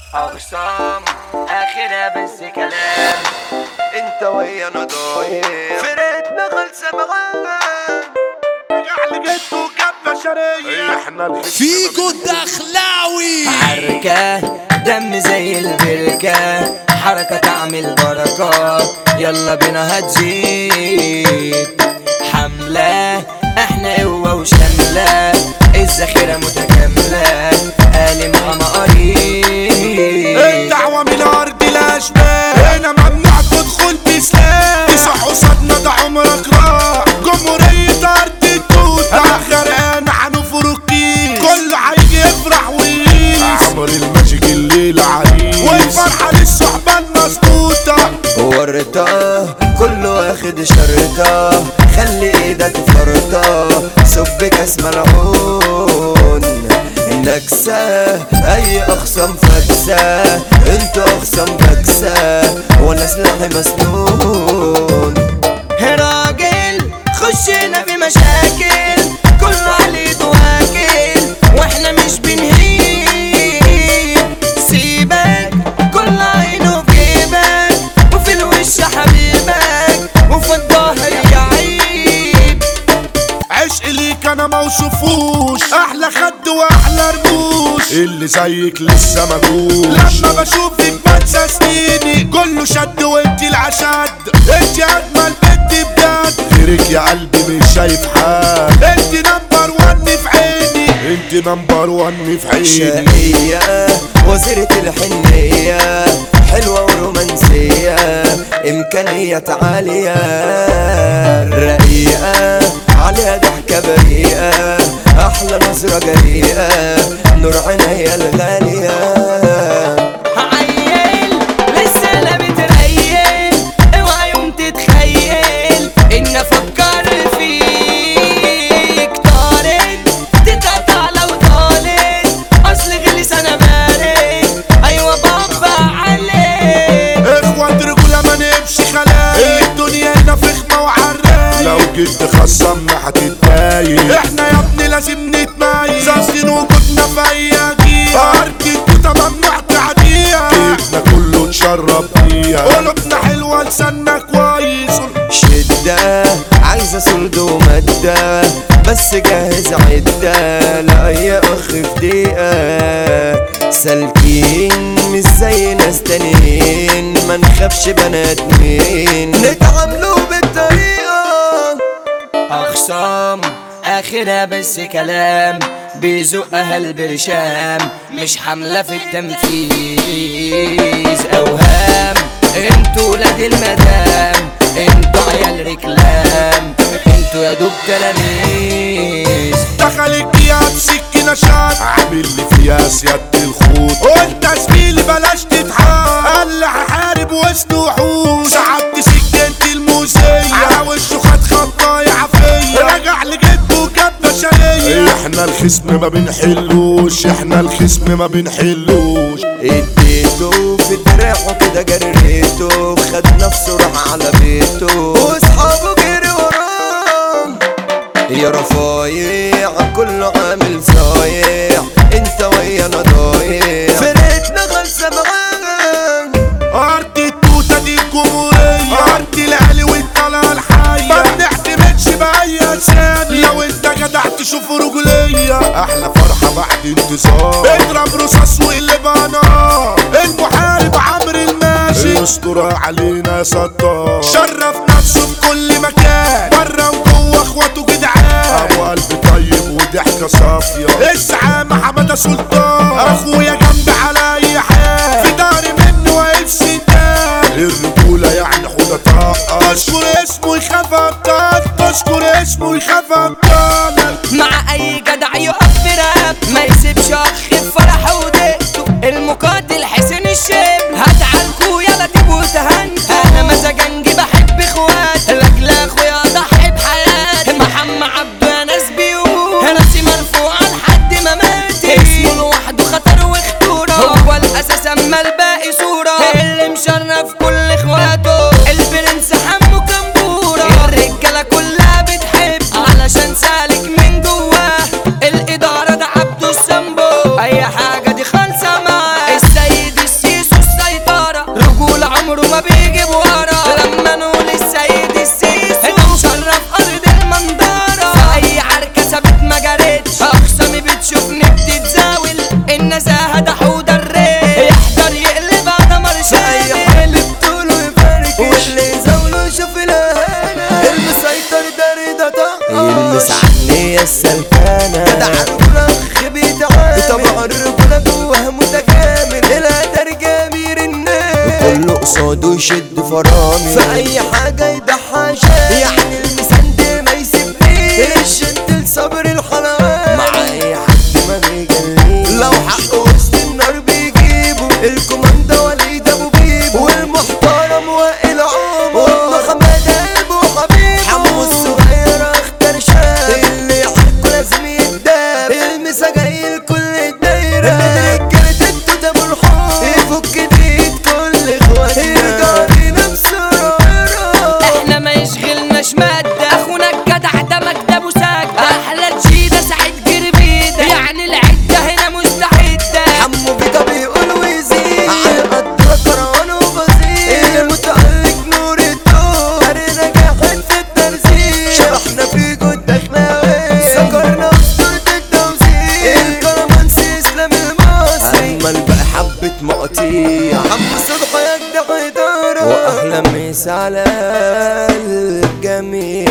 أخصام آخرها بس كلام، انت ويا انا ضايع فرقتنا خالصة معانا. يعني جيتوا جبنا شرية احنا فيكو الدخلاوي حركة دم زي البركة، حركة تعمل بركة، يلا بينا هتزيد حملة، احنا قوة وشاملة، الذخيرة متكاملة، قالم انا قريب. الدعوة من أرض الأشباه، هنا ممنوع تدخل بسلاح، تصح قصادنا ده عمرك راح، جمهورية أرض التوت، أنا غرقان هنفرقين، كله هيجي يفرح ويقيس، عمر الماجيك الليلة عريس، والفرحة للصحبة المظبوطة، ورطة كله واخد شرطة، خلي ايدك فرطة، صب كاس ملعون، نكسة اي اخصام فكسة، انتوا اخصام بكسة وانا سلاحي مسنون. راجل خشينا في مشاكل، كله عليه واكل واحنا مش بنهيب، سيبك كل عينه في جيبك، وفي الوش حبيبك، وفي الظهر يعيب. عشق ليك انا موصفوش، احلى خد واحلى رموش، اللي زيك لسه مجوش، لما بشوفك بنسى سنيني، كله شد وانت العشد، انت اجمل بنت بجد، غيرك يا قلبي مش شايف حد، انت نمبر ون في عيني، انت نمبر ون في عيني، شقية وزيرة الحنية، حلوة ورومانسية، إمكانيات عالية، رقيقة عليها ضحكة بريئة، أحلى نظرة جريئة، نور عينيا الغالية. عيل لسه لا بتريل، اوعى يوم تتخيل إن أفكر فيك، طارد تتقطع لو طالت، أصل غلس أنا بارد، أيوة بابا عليك. اخوات رجولة ما نمشي خلايا، الدنيا هنا فخمة وعراية، لو جيت خصمنا هتتضايق، احنا يا ابني لازم نتميز، قاصدين وجودنا في اي جيل، ارض التوتة ممنوع تعديها، جيبنا كله اتشرب بيها، قلوبنا حلوة لساننا كويس، شدة عايزة سلد ومادة، بس جاهز عدة لأي أخ في دقيقة، سالكين مش زي ناس تانيين، ما نخافش بنات مين، نتعاملوا بالطريقة. أخصام آخرها بس كلام، بيزقها البرشام، مش حملة في التنفيذ، أوهام انتوا ولاد المدام، انتوا عيال ركلام، انتوا يا دوب تلاميذ. دخلك يا بسكينة شات، عامل لي فيها سيادة الخوت، وانت زميلي بلاش تتحاد، قال لي هحارب وسط وحوش، سحبت سكينة الموزية، على وشه خد خطايا عافية، رجع لجده وجاب بشرية، احنا الخصم ما بنحلوش، احنا الخصم ما بنحلوش، اديته في دراعه كده جريته، خد نفسه راح على بيته، واصحابه جري وراه، يا رفايع كله عامل صايع، انت ويا انا ضايع، فرقتنا خالصة معانا. ارض التوتة دي الجمهورية، ارض العلي والطلعة الحية، ما بنعتمدش بأي ثانية، لو انت جدع تشوف رجولية، احلى فرحة بعد انتصار، اضرب رصاص واقلب نار، المحارب عمرو الماشي، يستر علينا ستار، شرف نفسه في كل مكان، بره وجوه اخواته جدعان، ابو قلب طيب وضحكة صافية، الزعامة حمادة سلطان، اخويا جنبي على اي حال، في داري منه واقف سندان، الرجولة يعني حوضة طاقة، تشكر اسمه يخاف ابطال، تشكر اسمه يخاف ابطال، مع اي جدع يقف في راب، ما يسيبش اخ في فرحه ودقته، المقاتل حسين الشيب، هتعالكوا يلا تبقوا تهنتوا، انا مزاجنجي بحب اخوات، لاجل اخويا اضحي بحياتي، محمد عبده يا ناس بيقول، راسي مرفوعه لحد ما مات، اسمه لوحده خطر وخطوره، هو الاساس اما الباقي صوره، اللي مشرف كل اخواته، البرنس حمو كمبوره، الرجاله كلها بتحب علشان يقعدوا يشدوا فرامي في اي حاجة يضحى عشان يعني المسند ما يسيبنيش الشد لصبر الحلوات مع اي حد ما بيجليش لو حق وسط النار بيجيبوا الكوماندا وليد ابو بيبو والمحترم وائل عمر وابن حماد قلبه حبيبه حمو الصغير اختار شاب اللي حقه لازم يتداب المسا جاي لكل الدايرة رجالة التوت ابو الحب يفك ايد كل اخواتنا يرجع لينا بسرعة احنا ما يشغلناش مادة اخونا الجدع ده مكتب وسجدة احلى تشيدة سعيد جربيدة يعني العدة هنا مستعدة حمو بيكا بيقول ويزيد على قد كروان وبسيط المتألق نور الدور قرينا جاحد في الترزيق شرحنا في جود دخلاوي سكرنا اسطورة التوزيع الكرمانسي اسلام المصري اما الباقي حبة مقاطيع حمو صدقة يجدع إدارة واحلى مسا على الجميع.